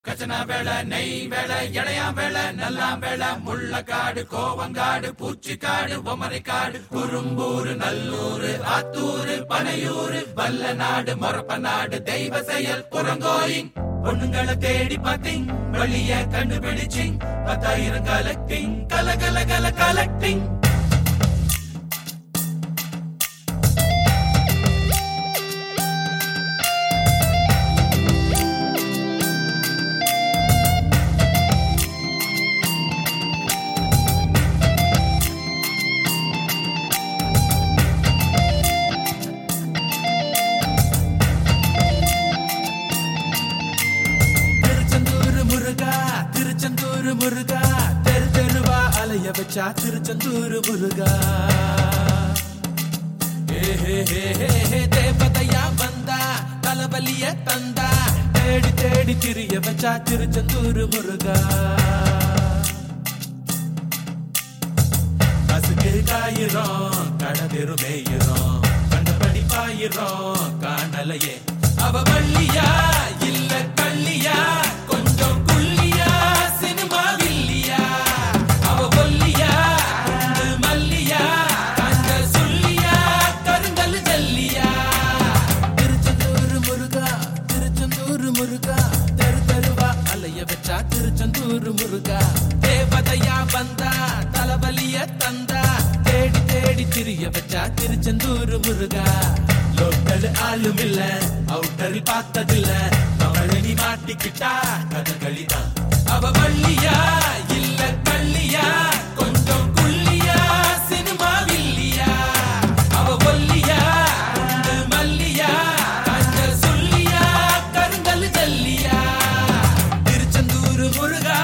கச்சனா வேலை நெய் வேலை இளையா வேலை நல்லா வேலை முள்ளக்காடு கோவங்காடு பூச்சிக்காடு பொமரைக்காடு குறும்பூரு நல்லூரு ஆத்தூரு பனையூரு வல்ல நாடு மொரப்ப நாடு தெய்வ செயல் புறங்கோயிங் பொண்ணுங்களை தேடி பார்த்தீங் வழிய கண்டுபிடிச்சிங் 10,000 கலெக்டிங் கல கலெக்டிங் முருகா தெரு தெருவா அலைய வச்சா திருச்செந்தூர் முருகா தேவதையா வந்தா தலைவலிய தந்தா தேடி தேடி திரிய வச்சா திருச்செந்தூர் முருகா பசுக்கு காயிரோம் கடதெரு மேயிரோம் கண்டபடி பாயிரோம் காணலையே அவ வள்ளியா இல்ல கள்ளியா கொஞ்சம் குள்ளியா சினிமா வில்லியா அவ ஒல்லியா மல்லியா கண்ட சொல்லியா கருங்கல் ஜல்லியா திருச்செந்தூர் முருகா தெரு தெருவா அலைய வச்சா திருச்செந்தூர் முருகா தேவதையா வந்தா தலைவலிய தந்தா தேடி தேடி திரிய வச்சா திருச்செந்தூர் முருகா லோக்கல் ஆளும் இல்ல அவுட்டரில் பார்த்ததில்ல அவளி மாட்டிக்கிட்டா கதகளிதான் அவ வள்ளியா இல்ல கள்ளியா கொஞ்சம் குள்ளியா சினிமா வில்லியா அவ ஒல்லியா மல்லியா கண்ட சொல்லியா கருங்கல் ஜல்லியா திருச்செந்தூர் முருகா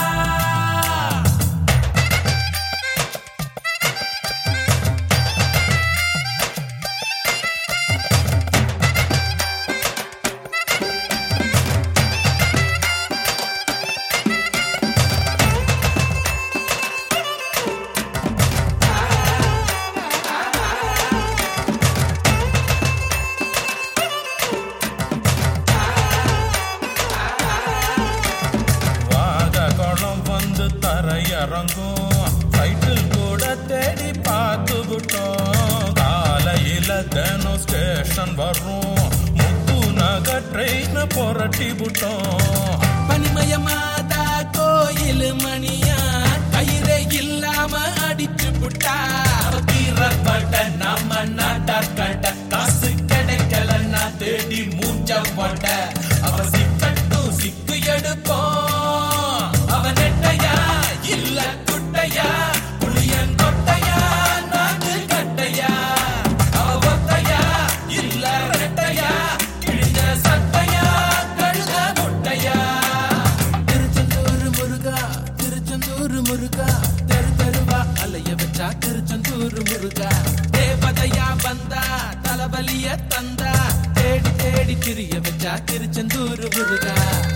இறங்கும் சைக்கிள் கூட தேடி பார்த்து விட்டோம் காலையில தினம் ஸ்டேஷன் வரும் முத்து நகர் ட்ரெயின் புரட்டி விட்டோம் பனிமயமாதா கோயில் மணியா கயிறே இல்லாம அடிச்சு புட்டா தீரப்பட்ட நம்ம நாட்டாக்கட்ட காசு கிடைக்கலன்னா தேடி மூஞ்ச போட்ட அவ சிக்கட்டும் சிக்கு எடுப்போம் அவ நெட்டையா இல்ல குட்டையா புளியன் கொட்டையா நாக்கு கட்டையா அவ ஒத்தையா இல்ல ரெட்டையா கிழிஞ்ச சட்டையா கழுத முட்டையா திருச்செந்தூர் முருகா தெரு தெருவா அலைய வச்சா திருச்செந்தூர் முருகா தேவதையா வந்தா தலைவலிய தந்தா தேடி தேடி திரிய வச்சா திருச்செந்தூர் முருகா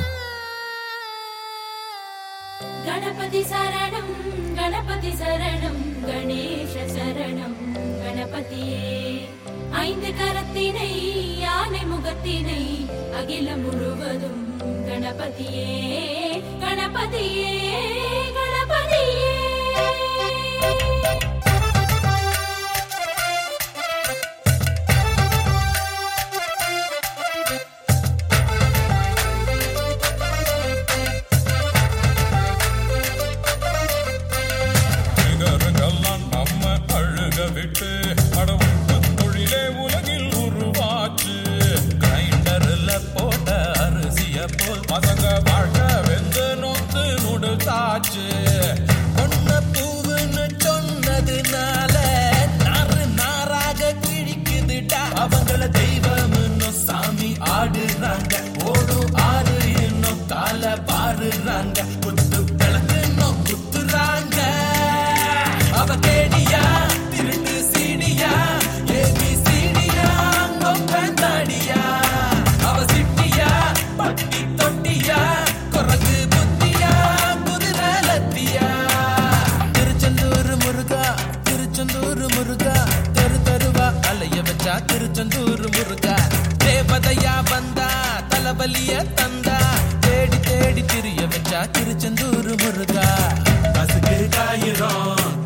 गणपति शरणं गणेश शरणं गणपतिये ஐந்து கரத்தினை யானை முகத்தினை அகிலம் முழுவதும் கணபதியே கணபதியே கணபதியே விட்டு அடவுட்டு தொழிலே உலகில் உருவாச்சு கிரைண்டர்ல போட்ட அரிசிய போல் பசங்க வாழ்க்க வெந்து நொந்து நுடுத்தாச்சு பொண்ண பூவுன்னு சொன்னதுனால நாறு நாராக கிழிக்குதுட்டா அவங்கள தெய்வம்னு சாமி ஆடுறாங்க ஓடும் ஆறு இன்னும் கால பாருறாங்க குத்து விளக்கு இன்னும் குத்துறாங்க அவ கேடியா திருட்டு சீடியா ஏபி சீடியா கொப்பந்தாடியா அவ சிட்டியா பட்டி தொட்டியா குரங்கு புத்தியா குதிரை லத்தியா திருச்செந்தூர் முருகா தெரு தெருவா அலைய வச்சா திருச்செந்தூர் முருகா தேவதையா வந்தா தலைவலிய தந்தா தேடி தேடி தேடி திரிய வச்சா திருச்செந்தூர் முருகா. பசுக்கு காயிரும்